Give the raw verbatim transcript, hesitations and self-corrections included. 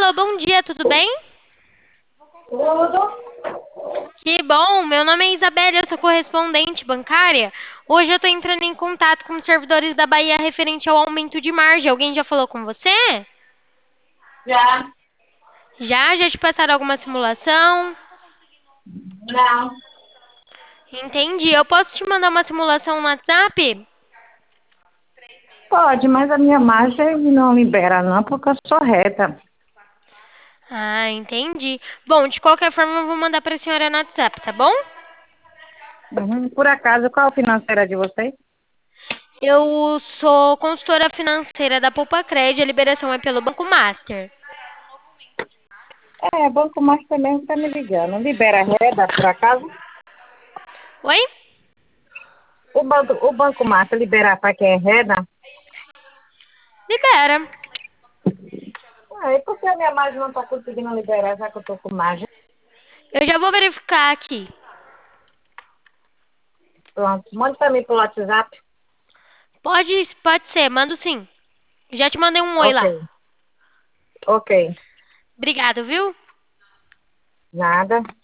Alô, bom dia, tudo bem? Tudo? Que bom, meu nome é Isabela, eu sou correspondente bancária. Hoje eu estou entrando em contato com os servidores da Bahia referente ao aumento de margem. Alguém já falou com você? Já? Já? Já te passaram alguma simulação? Não. Entendi. Eu posso te mandar uma simulação no WhatsApp? Pode, mas a minha margem não libera não, porque eu sou reta. Ah, entendi. Bom, de qualquer forma, eu vou mandar para a senhora no WhatsApp, tá bom? Uhum. Por acaso, qual a financeira de vocês? Eu sou consultora financeira da Poupa Cred, a liberação é pelo Banco Master. É, Banco Master mesmo tá me ligando. Libera reda, por acaso? Oi? O Banco, o banco Master libera para quem é reda? Libera. Ah, e por que a minha margem não tá conseguindo liberar, já que eu tô com margem? Eu já vou verificar aqui. Pronto, manda para mim pelo WhatsApp. Pode, pode ser, mando sim. Já te mandei um oi Ok, lá. ok. Obrigado, viu? Nada.